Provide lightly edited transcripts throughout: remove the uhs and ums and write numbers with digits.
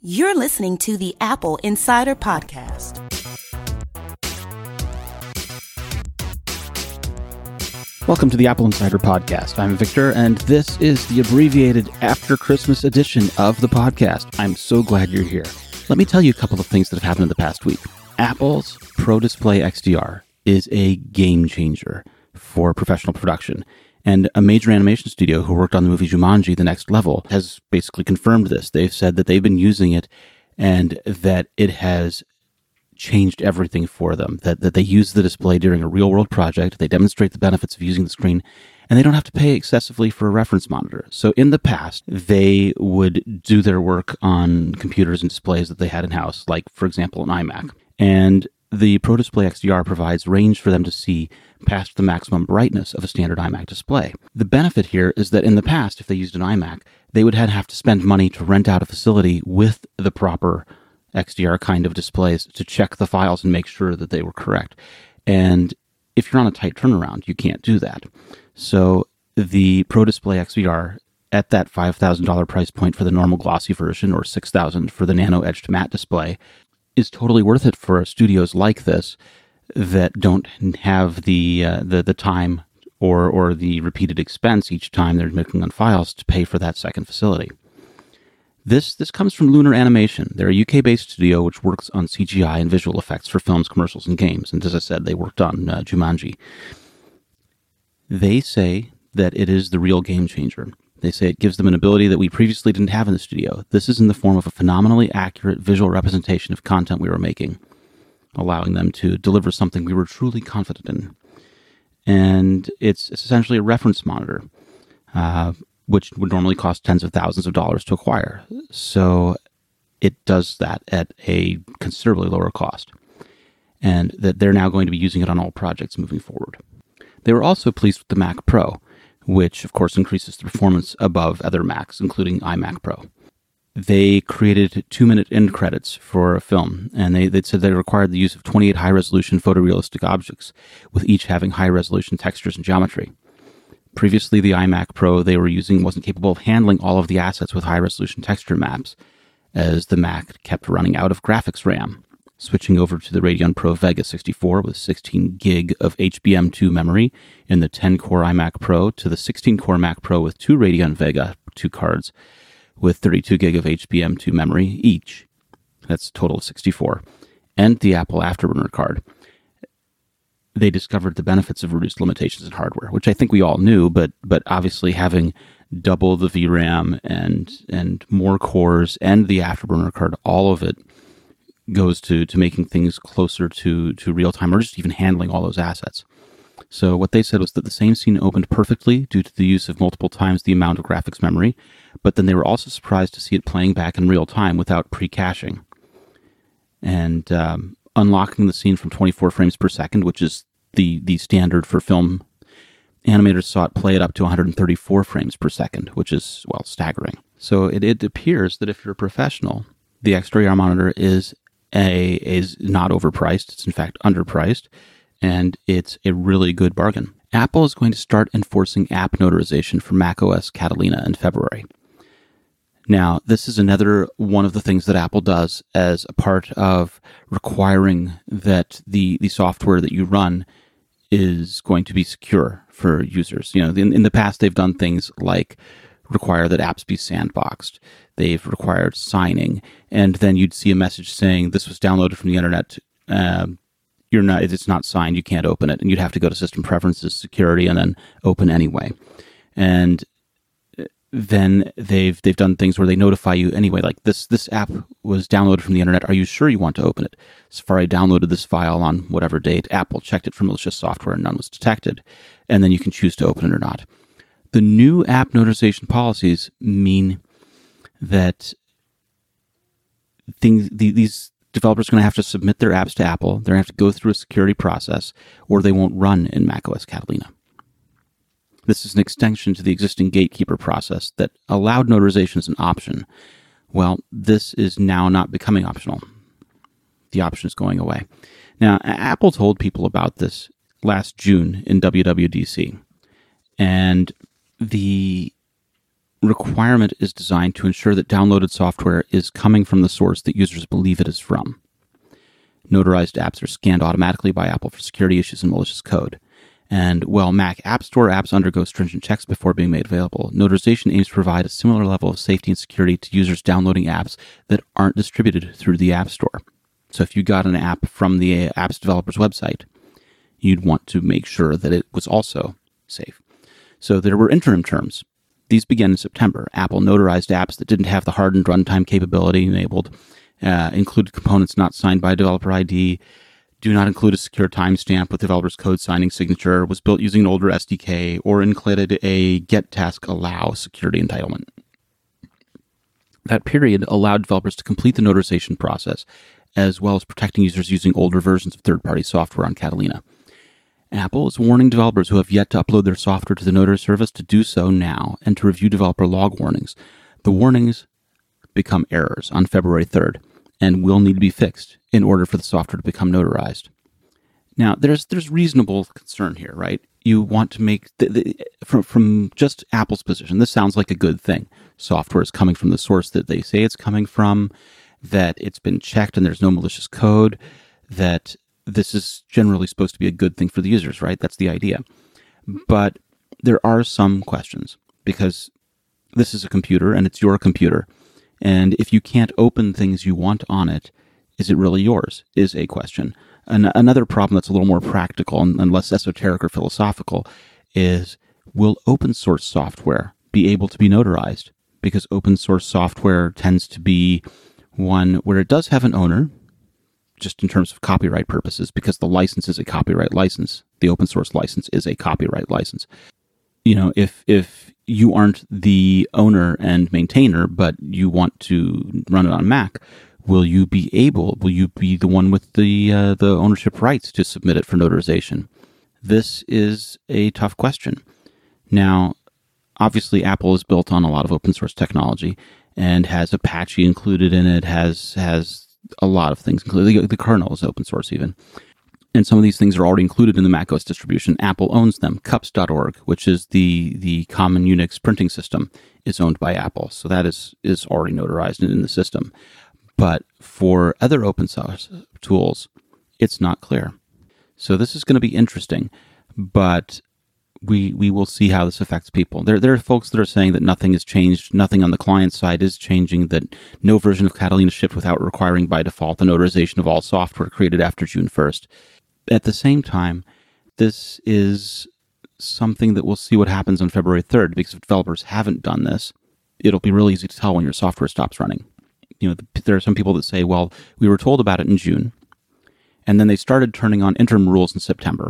You're listening to the Apple Insider Podcast. Welcome to the Apple Insider Podcast. I'm Victor, and this is the abbreviated After Christmas edition of the podcast. I'm so glad you're here. Let me tell you a couple of things that have happened in the past week. Apple's Pro Display XDR is a game changer for professional production. And a major animation studio who worked on the movie Jumanji: The Next Level has basically confirmed this. They've said that they've been using it and that it has changed everything for them, that they use the display during a real-world project, they demonstrate the benefits of using the screen, and they don't have to pay excessively for a reference monitor. So in the past, they would do their work on computers and displays that they had in-house, like, for example, an iMac. And the Pro Display XDR provides range for them to see past the maximum brightness of a standard iMac display. The benefit here is that in the past, if they used an iMac, they would have to spend money to rent out a facility with the proper XDR kind of displays to check the files and make sure that they were correct. And if you're on a tight turnaround, you can't do that. So the Pro Display XDR at that $5,000 price point for the normal glossy version or $6,000 for the nano etched matte display is totally worth it for studios like this that don't have the time or the repeated expense each time they're making on files to pay for that second facility. This comes from Lunar Animation. They're a UK-based studio which works on CGI and visual effects for films, commercials, and games. And as I said, they worked on Jumanji. They say that it is the real game changer. They say it gives them an ability that we previously didn't have in the studio. This is in the form of a phenomenally accurate visual representation of content we were making, allowing them to deliver something we were truly confident in. And it's essentially a reference monitor, which would normally cost tens of thousands of dollars to acquire. So it does that at a considerably lower cost. And that they're now going to be using it on all projects moving forward. They were also pleased with the Mac Pro, which of course increases the performance above other Macs, including iMac Pro. They created 2-minute end credits for a film, and they said they required the use of 28 high-resolution photorealistic objects, with each having high-resolution textures and geometry. Previously, the iMac Pro they were using wasn't capable of handling all of the assets with high-resolution texture maps, as the Mac kept running out of graphics RAM. Switching over to the Radeon Pro Vega 64 with 16 gig of HBM2 memory in the 10-core iMac Pro to the 16-core Mac Pro with 2 Radeon Vega 2 cards with 32 gig of HBM2 memory each. That's a total of 64. And the Apple Afterburner card. They discovered the benefits of reduced limitations in hardware, which I think we all knew, but obviously having double the VRAM and more cores and the Afterburner card, all of it goes to making things closer to real time or just even handling all those assets. So what they said was that the same scene opened perfectly due to the use of multiple times the amount of graphics memory, but then they were also surprised to see it playing back in real time without pre-caching. And unlocking the scene from 24 frames per second, which is the standard for film, animators saw it play it up to 134 frames per second, which is, well, staggering. So it appears that if you're a professional, the XDR monitor is not overpriced. It's in fact underpriced, and it's a really good bargain. Apple is going to start enforcing app notarization for macOS Catalina in February. Now, this is another one of the things that Apple does as a part of requiring that the software that you run is going to be secure for users. You know, in the past, they've done things like require that apps be sandboxed. They've required signing, and then you'd see a message saying this was downloaded from the internet. It's not signed. You can't open it, and you'd have to go to System Preferences, Security, and then open anyway. And then they've done things where they notify you anyway, like this app was downloaded from the internet. Are you sure you want to open it? Safari downloaded this file on whatever date. Apple checked it for malicious software, and none was detected. And then you can choose to open it or not. The new app notarization policies mean that these developers are going to have to submit their apps to Apple. They're going to have to go through a security process, or they won't run in macOS Catalina. This is an extension to the existing gatekeeper process that allowed notarization as an option. Well, this is now not becoming optional. The option is going away. Now, Apple told people about this last June in WWDC. And the requirement is designed to ensure that downloaded software is coming from the source that users believe it is from. Notarized apps are scanned automatically by Apple for security issues and malicious code. And while Mac App Store apps undergo stringent checks before being made available, notarization aims to provide a similar level of safety and security to users downloading apps that aren't distributed through the App Store. So if you got an app from the app's developer's website, you'd want to make sure that it was also safe. So there were interim terms. These began in September. Apple notarized apps that didn't have the hardened runtime capability enabled, included components not signed by a developer ID, do not include a secure timestamp with developer's code signing signature, was built using an older SDK, or included a get task allow security entitlement. That period allowed developers to complete the notarization process, as well as protecting users using older versions of third-party software on Catalina. Apple is warning developers who have yet to upload their software to the Notary service to do so now and to review developer log warnings. The warnings become errors on February 3rd and will need to be fixed in order for the software to become notarized. Now, there's reasonable concern here, right? You want to make, from just Apple's position, this sounds like a good thing. Software is coming from the source that they say it's coming from, that it's been checked and there's no malicious code, that this is generally supposed to be a good thing for the users, right? That's the idea. But there are some questions, because this is a computer and it's your computer. And if you can't open things you want on it, is it really yours? Is a question. Another problem that's a little more practical and less esoteric or philosophical is, will open source software be able to be notarized? Because open source software tends to be one where it does have an owner, just in terms of copyright purposes, because the license is a copyright license. The open source license is a copyright license. You know, if you aren't the owner and maintainer, but you want to run it on Mac, will you be the one with the ownership rights to submit it for notarization? This is a tough question. Now, obviously, Apple is built on a lot of open source technology and has Apache included in it, has a lot of things, including the kernel is open source even. And some of these things are already included in the macOS distribution. Apple owns them. Cups.org, which is the common Unix printing system, is owned by Apple. So that is already notarized in the system. But for other open source tools, it's not clear. So this is going to be interesting, but we will see how this affects people. There are folks that are saying that nothing has changed, nothing on the client side is changing, that no version of Catalina shipped without requiring by default the notarization of all software created after June 1st. At the same time, this is something that we'll see what happens on February 3rd, because if developers haven't done this, it'll be really easy to tell when your software stops running. You know, there are some people that say, well, we were told about it in June, and then they started turning on interim rules in September,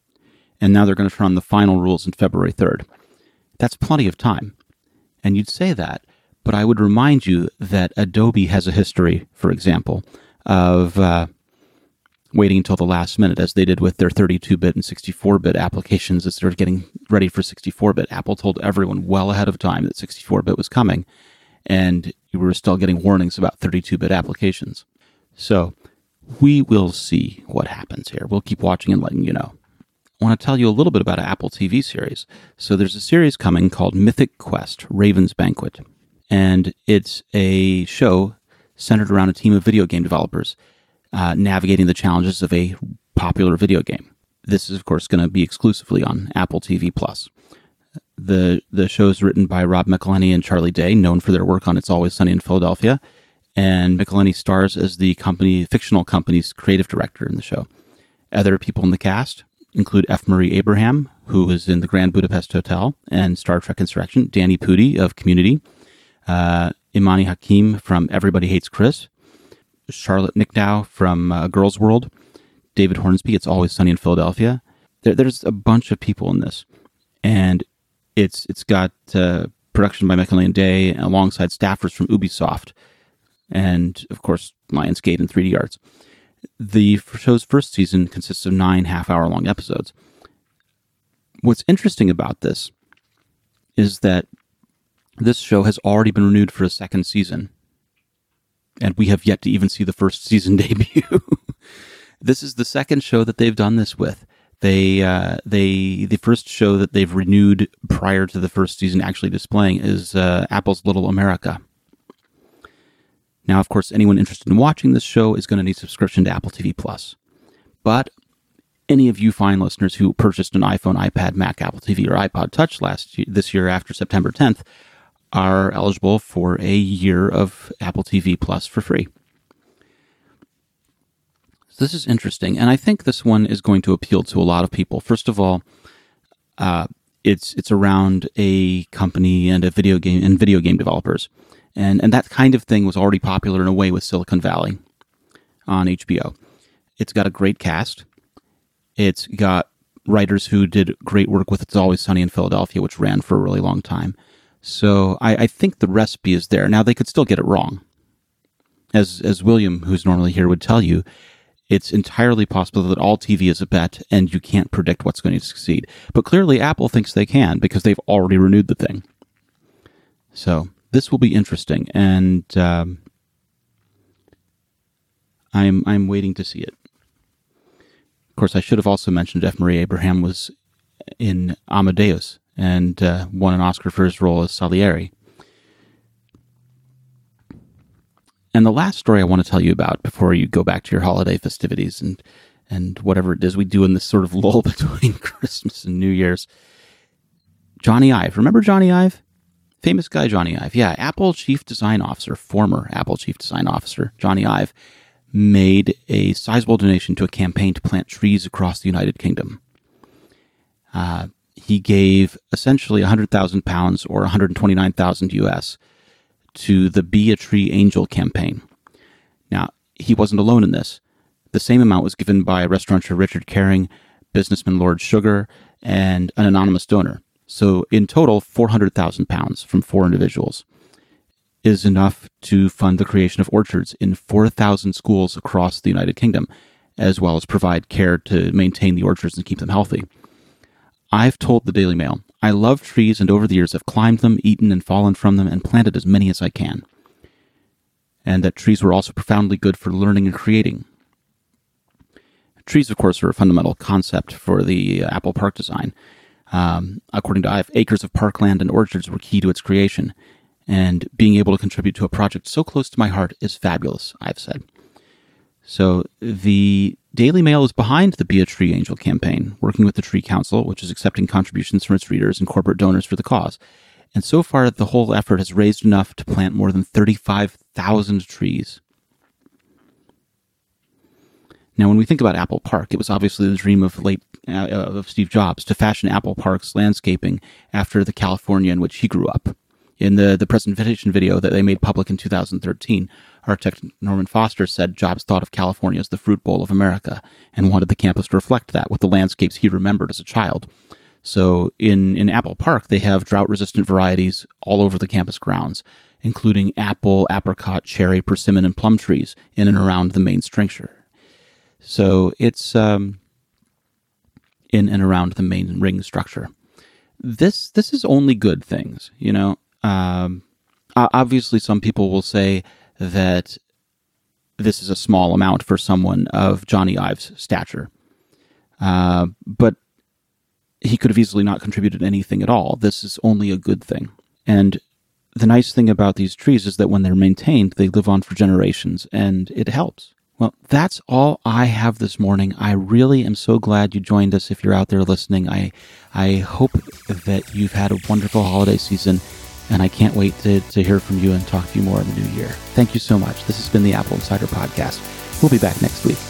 and now they're going to turn on the final rules on February 3rd. That's plenty of time. And you'd say that, but I would remind you that Adobe has a history, for example, of waiting until the last minute, as they did with their 32-bit and 64-bit applications as they were getting ready for 64-bit. Apple told everyone well ahead of time that 64-bit was coming, and you were still getting warnings about 32-bit applications. So we will see what happens here. We'll keep watching and letting you know. I want to tell you a little bit about an Apple TV series. So there's a series coming called Mythic Quest: Raven's Banquet, and it's a show centered around a team of video game developers navigating the challenges of a popular video game. This is, of course, going to be exclusively on Apple TV+. The show is written by Rob McElhenney and Charlie Day, known for their work on It's Always Sunny in Philadelphia, and McElhenney stars as the fictional company's creative director in the show. Other people in the cast include F. Murray Abraham, who is in the Grand Budapest Hotel and Star Trek Insurrection, Danny Pudi of Community, Imani Hakim from Everybody Hates Chris, Charlotte Nickdow from Girls World, David Hornsby, It's Always Sunny in Philadelphia. There's a bunch of people in this, and it's got production by McElhenney and Day alongside staffers from Ubisoft, and of course Lionsgate and 3D Arts. The show's first season consists of 9 half-hour-long episodes. What's interesting about this is that this show has already been renewed for a second season, and we have yet to even see the first season debut. This is the second show that they've done this with. The first show that they've renewed prior to the first season actually displaying is Apple's Little America. Now, of course, anyone interested in watching this show is going to need subscription to Apple TV Plus. But any of you fine listeners who purchased an iPhone, iPad, Mac, Apple TV, or iPod Touch this year after September 10th are eligible for a year of Apple TV Plus for free. So this is interesting, and I think this one is going to appeal to a lot of people. First of all, it's around a company and video game developers. And that kind of thing was already popular in a way with Silicon Valley on HBO. It's got a great cast. It's got writers who did great work with It's Always Sunny in Philadelphia, which ran for a really long time. So I think the recipe is there. Now, they could still get it wrong. As William, who's normally here, would tell you, it's entirely possible that all TV is a bet and you can't predict what's going to succeed. But clearly Apple thinks they can because they've already renewed the thing. So this will be interesting, and I'm waiting to see it. Of course, I should have also mentioned F. Murray Abraham was in Amadeus and won an Oscar for his role as Salieri. And the last story I want to tell you about before you go back to your holiday festivities and whatever it is we do in this sort of lull between Christmas and New Year's. Johnny Ive. Remember Johnny Ive? Famous guy, Johnny Ive. Yeah, former Apple Chief Design Officer, Johnny Ive, made a sizable donation to a campaign to plant trees across the United Kingdom. He gave essentially £100,000 or $129,000 US to the Be a Tree Angel campaign. Now, he wasn't alone in this. The same amount was given by restaurateur Richard Caring, businessman Lord Sugar, and an anonymous donor. So in total, £400,000 from 4 individuals is enough to fund the creation of orchards in 4,000 schools across the United Kingdom, as well as provide care to maintain the orchards and keep them healthy. I've told the Daily Mail, I love trees, and over the years I've climbed them, eaten and fallen from them, and planted as many as I can. And that trees were also profoundly good for learning and creating. Trees, of course, are a fundamental concept for the Apple Park design. According to Ive, acres of parkland and orchards were key to its creation. And being able to contribute to a project so close to my heart is fabulous, I've said. So the Daily Mail is behind the Be a Tree Angel campaign, working with the Tree Council, which is accepting contributions from its readers and corporate donors for the cause. And so far, the whole effort has raised enough to plant more than 35,000 trees. Now, when we think about Apple Park, it was obviously the dream of Steve Jobs to fashion Apple Park's landscaping after the California in which he grew up. In the presentation video that they made public in 2013, architect Norman Foster said Jobs thought of California as the fruit bowl of America and wanted the campus to reflect that with the landscapes he remembered as a child. So in Apple Park, they have drought-resistant varieties all over the campus grounds, including apple, apricot, cherry, persimmon, and plum trees in and around the main structure. So it's in and around the main ring structure. This is only good things, you know. Obviously, some people will say that this is a small amount for someone of Johnny Ive's stature. But he could have easily not contributed anything at all. This is only a good thing. And the nice thing about these trees is that when they're maintained, they live on for generations, and it helps. Well, that's all I have this morning. I really am so glad you joined us if you're out there listening. I hope that you've had a wonderful holiday season, and I can't wait to hear from you and talk to you more in the new year. Thank you so much. This has been the Apple Insider Podcast. We'll be back next week.